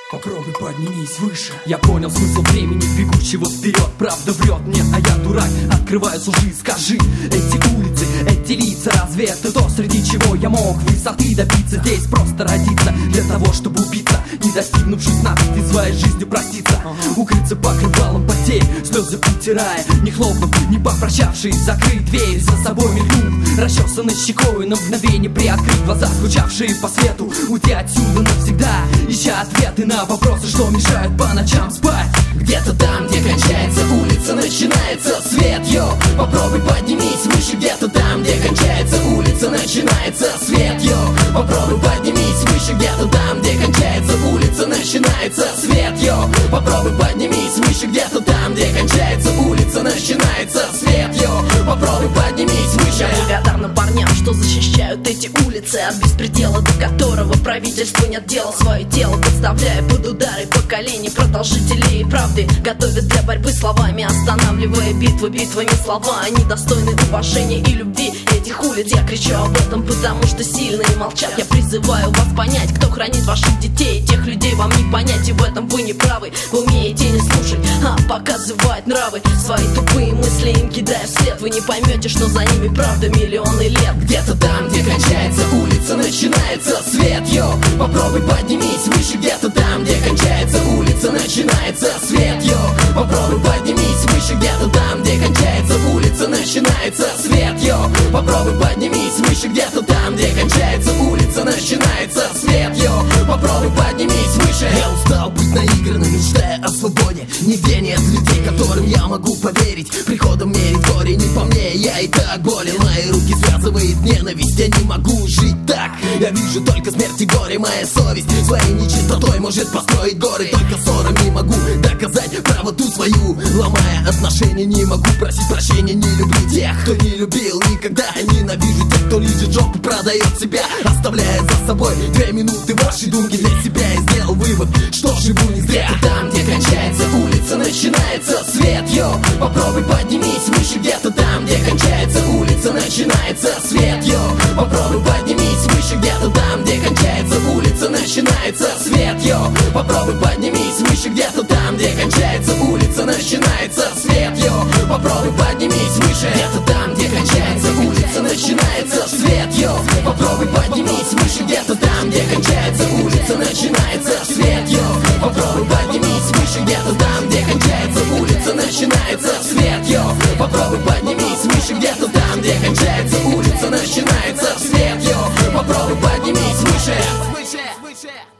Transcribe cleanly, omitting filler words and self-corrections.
Попробуй поднимись выше. Я понял смысл времени, бегущего вперед. Правда врет мне, а я дурак. Открываю лжи, скажи, эти улицы, эти лица, разве это то, среди чего я мог высоты добиться? Здесь просто родиться для того, чтобы убиться, не достигнув 16 своей жизнью проститься. Укрыться покрывалом потерь, слезы утирая, не хлопнув, не попрощавшись, закрыть дверь за собой мелькнув, расчесанной щекой на мгновение приоткрыть глаза, скучавшие по свету, уйти отсюда навсегда, ища ответы на вопросы, что мешают по ночам спать. Где-то там, где кончается улица, начинается свет, йо. Попробуй поднимись выше. Где-то там, где кончается улица, начинается свет, йо. Попробуй поднимись выше. Где-то там, где кончается улица, начинается свет, йо. Попробуй поднимись выше. Где-то там, где кончается улица, начинается свет, йо. Попробуй поднимись выше. Благодарным парням, что защищают эти улицы от беспредела, до которого правительству нет дела. Свое тело подставляя под удары поколений продолжителей и правды, готовят для борьбы словами, останавливая битвы битвами слова. Они достойны уважения и любви этих улиц. Я кричу об этом, потому что сильные молчат. Я призываю вас понять, кто хранит ваших детей. Тех людей вам не понять, и в этом вы не правы. Вы умеете не слушать, а показывать нравы. Свои тупые мысли им кидая вслед. Вы не поймете, что за ними правда миллионы лет. Где-то там, где кончается улица, начинается свет, йо. Попробуй поднимись выше. Где-то там, где кончается улица, начинается свет, йо. Попробуй поднимись выше. Где-то там, где кончается улица, начинается свет, йо. Попробуй поднимись выше. Где-то там, где кончается улица, начинается свет, йо. Попробуй поднимись выше. Я устал быть наигранным, мечтая о свободе. Нигде нет людей, которым я могу поверить. Приходом мерить горе не по мне, я и так болен. Мои руки связывает ненависть, я не могу жить так. Я вижу только смерть и горе, моя совесть своей нечистотой может построить горы. Только ссорами могу доказать правоту свою. Ломая отношения, не могу просить прощения. Не люблю тех, кто не любил никогда. Ненавижу тех, кто лежит жопу, продает себя, оставляя за собой 2 минуты вашей думки для себя. И сделал вывод, что живу не зря. Где-то там, где кончается улица, начинается свет, йо. Попробуй поднимись выше. Где-то там, где кончается улица, начинается свет, йо. Попробуй поднимись выше. Где-то там, где кончается улица, начинается свет, йо. Попробуй поднимись выше. Где-то там, где кончается улица, начинается свет, йо. Попробуй поднимись выше. Где-то там, где кончается улица, начинается свет, йо. Попробуй поднимись выше. Где-то там, где кончается улица, начинается свет, йо. Попробуй поднимись выше. Где-то там, где кончается улица, начинается свет, йо. Попробуй поднимись.